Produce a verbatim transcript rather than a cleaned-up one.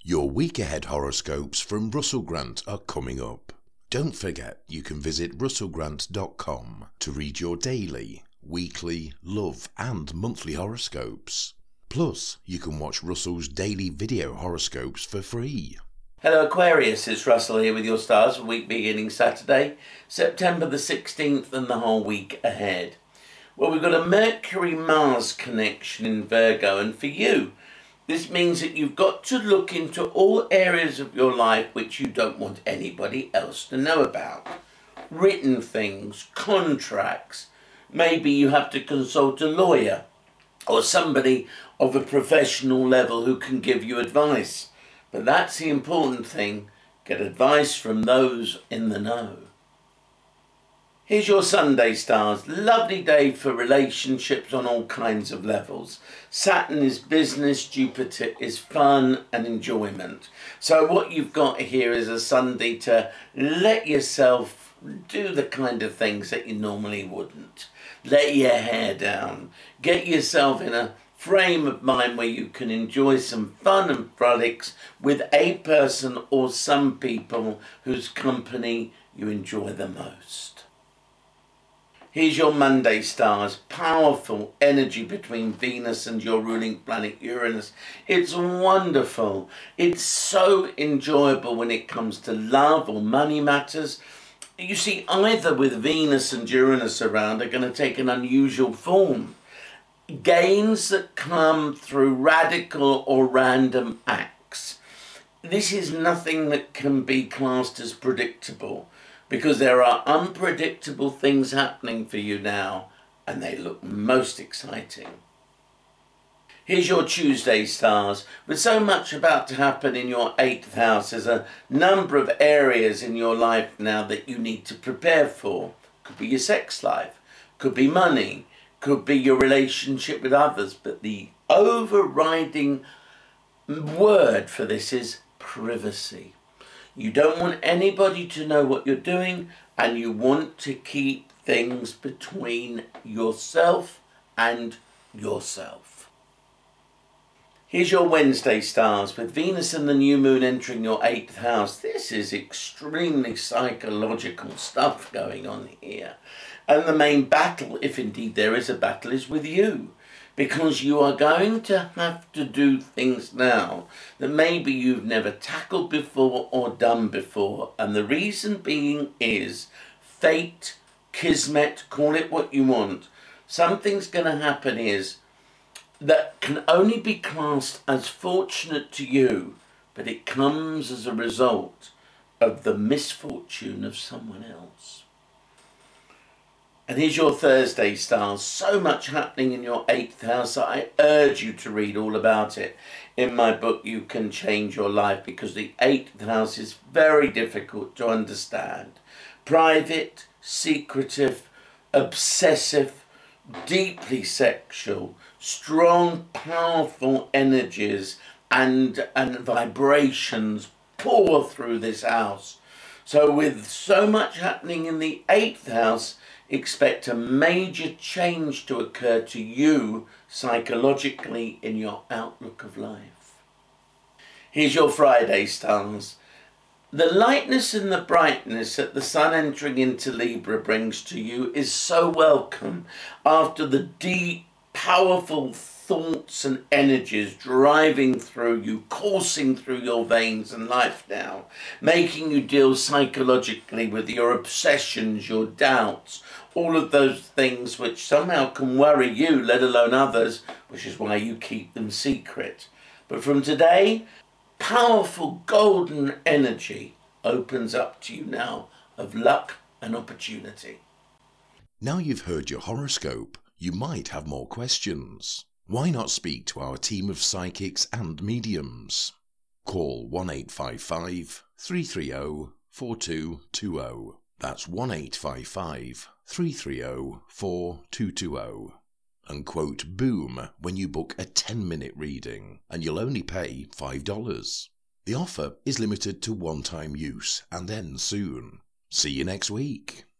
Your week ahead horoscopes from Russell Grant are coming up. Don't forget you can visit russell grant dot com to read your daily, weekly, love and monthly horoscopes. Plus, you can watch Russell's daily video horoscopes for free. Hello Aquarius, it's Russell here with your stars for week beginning Saturday, September the sixteenth and the whole week ahead. Well, we've got a Mercury-Mars connection in Virgo, and for you, this means that you've got to look into all areas of your life which you don't want anybody else to know about. Written things, contracts, maybe you have to consult a lawyer or somebody of a professional level who can give you advice. But that's the important thing, get advice from those in the know. Here's your Sunday stars. Lovely day for relationships on all kinds of levels. Saturn is business, Jupiter is fun and enjoyment. So what you've got here is a Sunday to let yourself do the kind of things that you normally wouldn't. Let your hair down. Get yourself in a frame of mind where you can enjoy some fun and frolics with a person or some people whose company you enjoy the most. Here's your Monday stars. Powerful energy between Venus and your ruling planet Uranus. It's wonderful. It's so enjoyable when it comes to love or money matters. You see, either with Venus and Uranus around are going to take an unusual form. Gains that come through radical or random acts. This is nothing that can be classed as predictable, because there are unpredictable things happening for you now, and they look most exciting. Here's your Tuesday stars. With so much about to happen in your eighth house, there's a number of areas in your life now that you need to prepare for. Could be your sex life, could be money, could be your relationship with others, but the overriding word for this is privacy. You don't want anybody to know what you're doing, and you want to keep things between yourself and yourself. Here's your Wednesday stars. With Venus and the new moon entering your eighth house, this is extremely psychological stuff going on here. And the main battle, if indeed there is a battle, is with you. Because you are going to have to do things now that maybe you've never tackled before or done before. And the reason being is fate, kismet, call it what you want. Something's going to happen is that can only be classed as fortunate to you, but it comes as a result of the misfortune of someone else. And here's your Thursday stars. So much happening in your eighth house. I urge you to read all about it. In my book, You Can Change Your Life, because the eighth house is very difficult to understand. Private, secretive, obsessive, deeply sexual, strong, powerful energies and, and vibrations pour through this house. So with so much happening in the eighth house, expect a major change to occur to you psychologically in your outlook of life. Here's your Friday stars. The lightness and the brightness that the sun entering into Libra brings to you is so welcome after the deep, powerful thoughts and energies driving through you, coursing through your veins and life now, making you deal psychologically with your obsessions, your doubts, all of those things which somehow can worry you, let alone others, which is why you keep them secret. But from today, powerful golden energy opens up to you now of luck and opportunity. Now you've heard your horoscope, you might have more questions. Why not speak to our team of psychics and mediums? Call one eight five five, three three zero, four two two zero. That's one eight five five, three three zero, four two two zero. And quote BOOM when you book a ten minute reading, and you'll only pay five dollars. The offer is limited to one-time use and ends soon. See you next week.